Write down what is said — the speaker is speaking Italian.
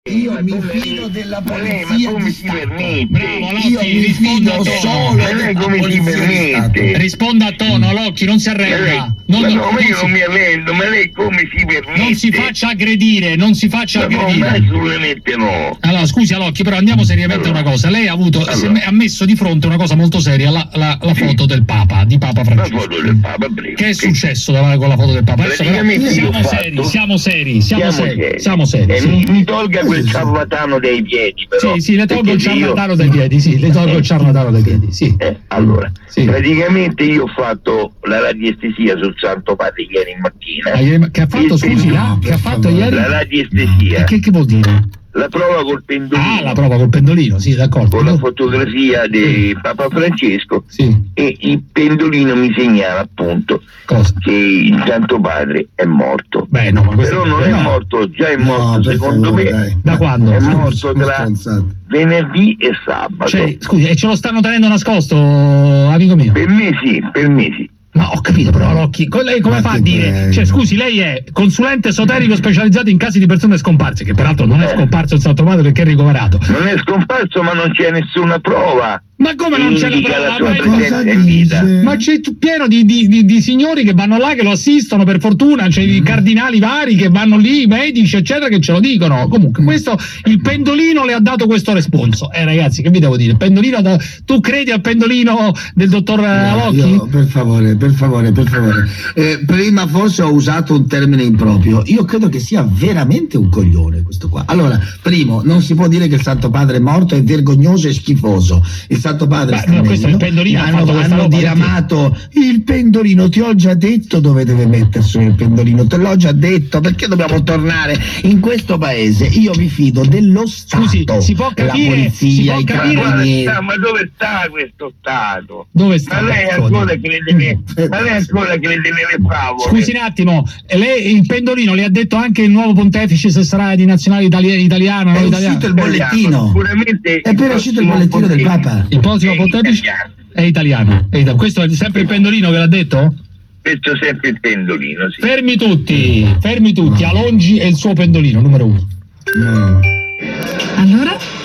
Io mi fido della polizia come di si Stato. permette? Io mi fido solo della come si polizia di Stato. permette? Risponda a tono, Locchi, non si arrenda. Ma io non mi arrendo, ma lei come si permette? Non si faccia aggredire, non si faccia No, aggredire. assolutamente no. Allora, scusi Locchi, però andiamo seriamente a una cosa. Lei ha avuto, ha messo di fronte una cosa molto seria, la foto del Papa, di Papa La Francesco. foto del Papa, prego. Che è successo con la foto del Papa? Adesso però siamo seri. E mi tolga quel ciarlatano dai piedi, però. Sì, le tolgo il Perché ciarlatano dai piedi, sì. Allora, Sì. praticamente io ho fatto la radiestesia sul Santo Padre ieri mattina. Che ha fatto, scusi, che ha fatto ieri? La radiestesia. Che vuol dire? La prova col pendolino. Ah, la prova col pendolino, sì, d'accordo. Con la fotografia di Papa Francesco. Sì. E il pendolino mi segnala appunto Cosa? che il Santo Padre è morto. Beh, no, ma questo Però non è morto, già è morto secondo me. dai. Da quando? È morto tra venerdì e sabato. Cioè, scusi, e ce lo stanno tenendo nascosto, amico mio? Per me sì. Ma ho capito, però Locchi, lei come fa a dire? Cioè, scusi, lei è consulente esoterico specializzato in casi di persone scomparse, che peraltro non è scomparso il Santo Padre perché è ricoverato. Non è scomparso, ma non c'è nessuna prova. Ma come non c'è la Indica la sua prova? presenza in vita. Ma c'è pieno di signori che vanno là, che lo assistono, per fortuna, c'è i cardinali vari che vanno lì, i medici, eccetera, che ce lo dicono. Comunque, questo, il pendolino le ha dato questo responso. Ragazzi, che vi devo dire? Il pendolino tu credi al pendolino del dottor Locchi? Io, per favore. Prima forse ho usato un termine improprio. Io credo che sia veramente un coglione questo qua. Allora, primo, non si può dire che il Santo Padre è morto, è vergognoso e schifoso. Il Santo Padre sta questo è il pendolino, hanno diramato il pendolino. Ti ho già detto dove deve metterselo il pendolino, te l'ho già detto. Perché dobbiamo tornare in questo paese? Io mi fido dello Stato. Scusi, si può capire, la polizia, i carabinieri. Ma dove sta questo Stato? Dove sta? Ma lei ancora crede nelle favole? Scusi un attimo, lei il pendolino le ha detto anche il nuovo pontefice, se sarà di nazionale italiano, È uscito il bollettino. Sicuramente È appena uscito il bollettino del Papa. Il prossimo pontefice è italiano. Questo è sempre il pendolino che l'ha detto? Questo sempre il pendolino, sì. Fermi tutti, Alongi e il suo pendolino, numero 1. No. Allora?